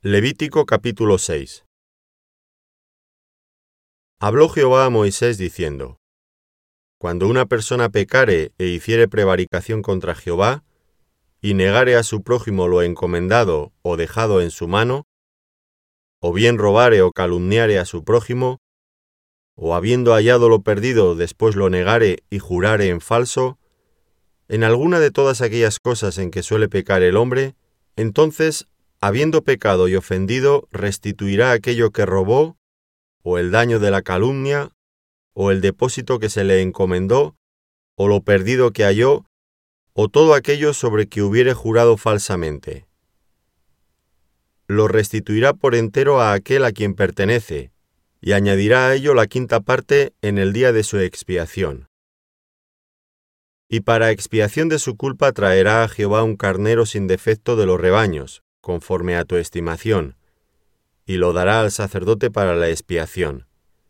Levítico capítulo 6. Habló Jehová a Moisés diciendo: Cuando una persona pecare e hiciere prevaricación contra Jehová, y negare a su prójimo lo encomendado o dejado en su mano, o bien robare o calumniare a su prójimo, o habiendo hallado lo perdido después lo negare y jurare en falso, en alguna de todas aquellas cosas en que suele pecar el hombre, entonces, habiendo pecado y ofendido, restituirá aquello que robó, o el daño de la calumnia, o el depósito que se le encomendó, o lo perdido que halló, o todo aquello sobre que hubiere jurado falsamente. Lo restituirá por entero a aquel a quien pertenece, y añadirá a ello la quinta parte en el día de su expiación. Y para expiación de su culpa traerá a Jehová un carnero sin defecto de los rebaños, conforme a tu estimación, y lo dará al sacerdote para la expiación.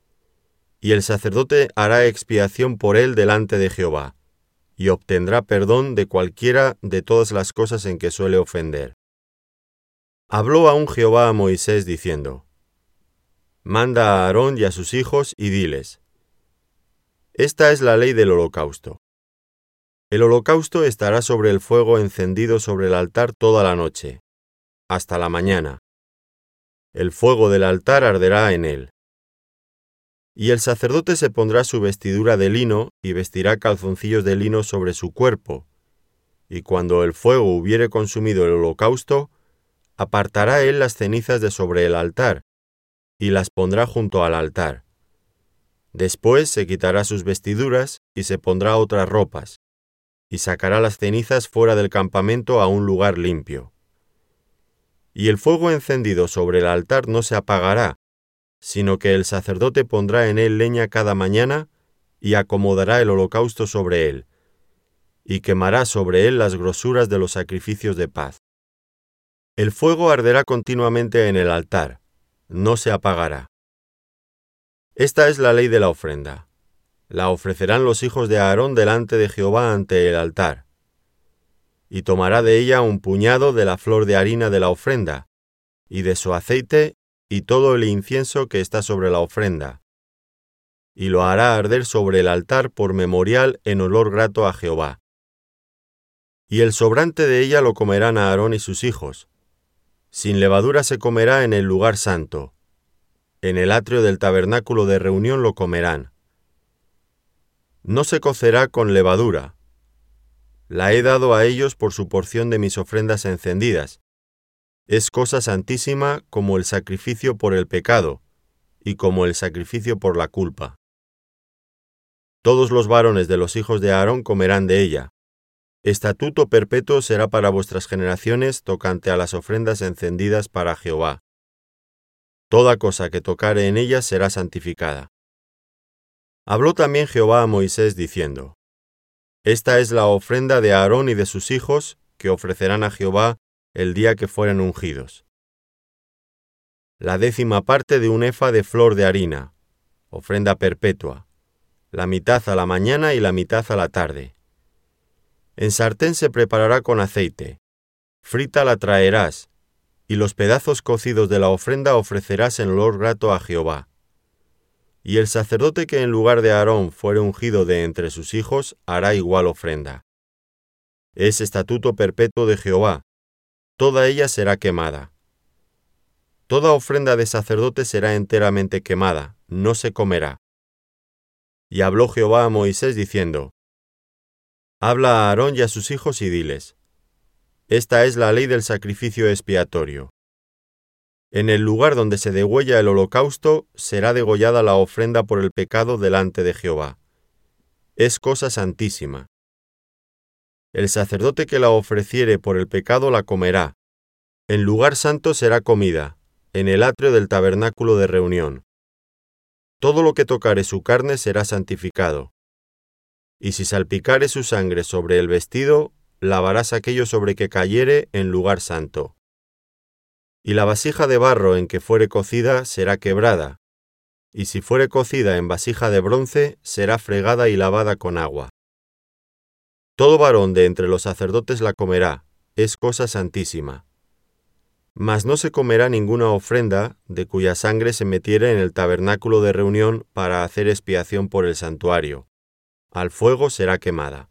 Y el sacerdote hará expiación por él delante de Jehová, y obtendrá perdón de cualquiera de todas las cosas en que suele ofender. Habló aún Jehová a Moisés diciendo: Manda a Aarón y a sus hijos y diles: Esta es la ley del holocausto. El holocausto estará sobre el fuego encendido sobre el altar toda la noche, hasta la mañana. El fuego del altar arderá en él. Y el sacerdote se pondrá su vestidura de lino y vestirá calzoncillos de lino sobre su cuerpo, y cuando el fuego hubiere consumido el holocausto, apartará él las cenizas de sobre el altar, y las pondrá junto al altar. Después se quitará sus vestiduras y se pondrá otras ropas, y sacará las cenizas fuera del campamento a un lugar limpio. Y el fuego encendido sobre el altar no se apagará, sino que el sacerdote pondrá en él leña cada mañana y acomodará el holocausto sobre él, y quemará sobre él las grosuras de los sacrificios de paz. El fuego arderá continuamente en el altar, no se apagará. Esta es la ley de la ofrenda. La ofrecerán los hijos de Aarón delante de Jehová ante el altar. Y tomará de ella un puñado de la flor de harina de la ofrenda, y de su aceite, y todo el incienso que está sobre la ofrenda, y lo hará arder sobre el altar por memorial en olor grato a Jehová. Y el sobrante de ella lo comerán Aarón y sus hijos. Sin levadura se comerá en el lugar santo. En el atrio del tabernáculo de reunión lo comerán. No se cocerá con levadura. La he dado a ellos por su porción de mis ofrendas encendidas. Es cosa santísima como el sacrificio por el pecado, y como el sacrificio por la culpa. Todos los varones de los hijos de Aarón comerán de ella. Estatuto perpetuo será para vuestras generaciones tocante a las ofrendas encendidas para Jehová. Toda cosa que tocare en ella será santificada. Habló también Jehová a Moisés diciendo: Esta es la ofrenda de Aarón y de sus hijos que ofrecerán a Jehová el día que fueren ungidos. La 10ª parte de un efa de flor de harina, ofrenda perpetua, la mitad a la mañana y la mitad a la tarde. En sartén se preparará con aceite, frita la traerás, y los pedazos cocidos de la ofrenda ofrecerás en olor grato a Jehová. Y el sacerdote que en lugar de Aarón fuere ungido de entre sus hijos hará igual ofrenda. Es estatuto perpetuo de Jehová, toda ella será quemada. Toda ofrenda de sacerdote será enteramente quemada, no se comerá. Y habló Jehová a Moisés diciendo: Habla a Aarón y a sus hijos y diles: Esta es la ley del sacrificio expiatorio. En el lugar donde se degüella el holocausto será degollada la ofrenda por el pecado delante de Jehová. Es cosa santísima. El sacerdote que la ofreciere por el pecado la comerá. En lugar santo será comida, en el atrio del tabernáculo de reunión. Todo lo que tocare su carne será santificado. Y si salpicare su sangre sobre el vestido, lavarás aquello sobre que cayere en lugar santo. Y la vasija de barro en que fuere cocida será quebrada, y si fuere cocida en vasija de bronce, será fregada y lavada con agua. Todo varón de entre los sacerdotes la comerá, es cosa santísima. Mas no se comerá ninguna ofrenda de cuya sangre se metiere en el tabernáculo de reunión para hacer expiación por el santuario. Al fuego será quemada.